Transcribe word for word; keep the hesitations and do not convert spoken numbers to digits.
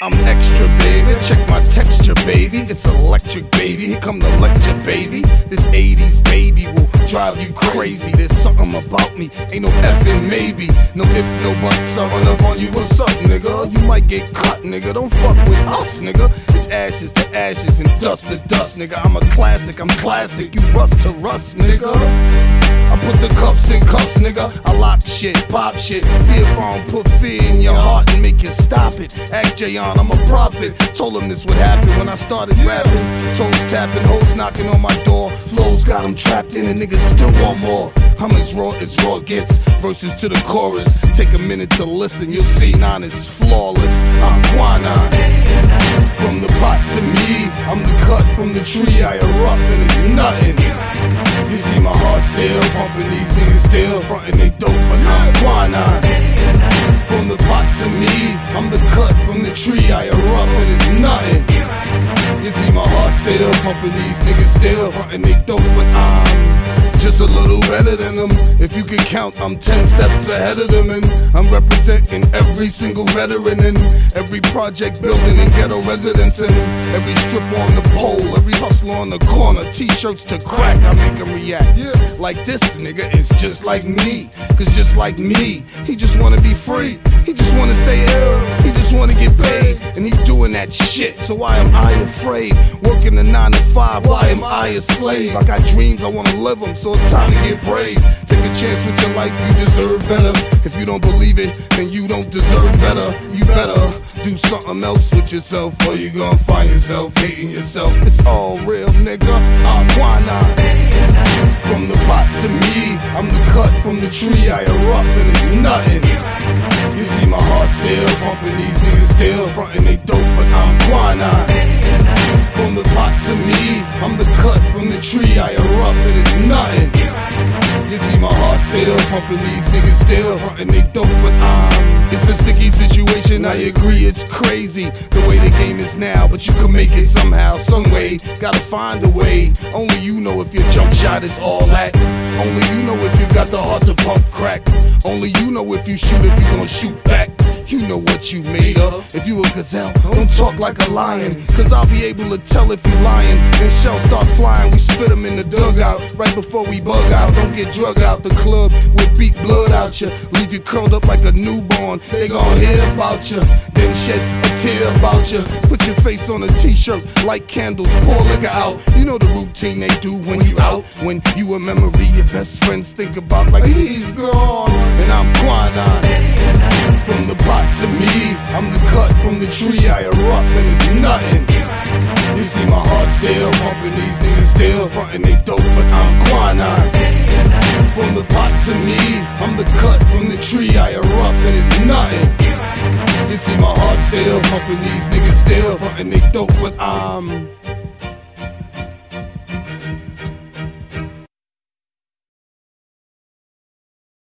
I'm extra, baby. Check my texture, baby. It's electric, baby. Here come the lecture, baby. This eighties baby will drive you crazy. There's something about me, ain't no effing maybe. No if, no buts. I run up on you. What's up, nigga? You might get cut, nigga. Don't fuck with us, nigga. It's ashes to ashes and dust to dust, nigga. I'm a classic, I'm classic. You rust to rust, nigga. I put the cuffs in cuffs, nigga. I lock shit, pop shit. See if I don't put fear in your heart and make you stop it. Ask Jayon, I'm a prophet. Told him this would happen when I started rapping. Toes tapping, hoes knocking on my door. Flows got them trapped in and niggas still want more. I'm as raw as raw gets. Verses to the chorus. Take a minute to listen, you'll see nine is flawless. I'm Quanon. From the pot to me, I'm the cut from the tree. I erupt and it's nothing. You see my heart still pumping, these niggas still frontin' they dope, but I'm Quanon. From the pot to me, I'm the cut from the tree. I erupt and it's nothing. You see my heart still pumping, these niggas still frontin' they dope, but I'm just a little better than them. If you can count, I'm ten steps ahead of them. And I'm representing every single veteran in every project building and ghetto residence in every strip on the pole, every hustler on the corner, t-shirts to crack, I make them react. Yeah. Like this nigga is just like me. Cause just like me, he just wanna be free. He just wanna stay ill, he just wanna get paid. And he's doing that shit, so why am I afraid? Working a nine to five, why am I a slave? I got dreams, I wanna live them, so it's time to get brave. Take a chance with your life, you deserve better. If you don't believe it, then you don't deserve better. You better do something else with yourself, or you gon' find yourself hating yourself. It's all real, nigga, I'm Quanon. From the pot to me, I'm the cut from the tree. I erupt and it's nothing. You see my heart still pumping, these niggas still frontin' they dope, but I'm Quanon. From the pot to me, I'm the cut from the tree. I erupt and it's nothing. You see my heart still pumping, these niggas still frontin' they dope, but I'm. It's a sticky situation, I agree, it's crazy the way the game is now, but you can make it somehow, some way. Gotta find a way. Only you know if your jump shot is all that. Only you know if you got the heart to pump crack. Only you know if you shoot, if you gon' shoot back. You know what you made of. If you a gazelle, don't talk like a lion, cause I'll be able to tell if you lying. Then shells start flying, we spit them in the dugout right before we bug out. Don't get drug out the club, we'll beat blood out ya. Leave you curled up like a newborn, they gon' hear about ya. Then shed a tear about ya. Put your face on a t-shirt, light candles, pour liquor out. You know the routine they do when you out. When you a memory your best friends think about like he's gone. And I'm Quanon. From the pot to me, I'm the cut from the tree. I erupt and it's nothing. You see my heart still pumping, these niggas still frontin' they dope, but I'm Quanon. From the pot to me, I'm the cut from the tree. I erupt and it's nothing. You see my heart still pumping, these niggas still frontin' they dope, but I'm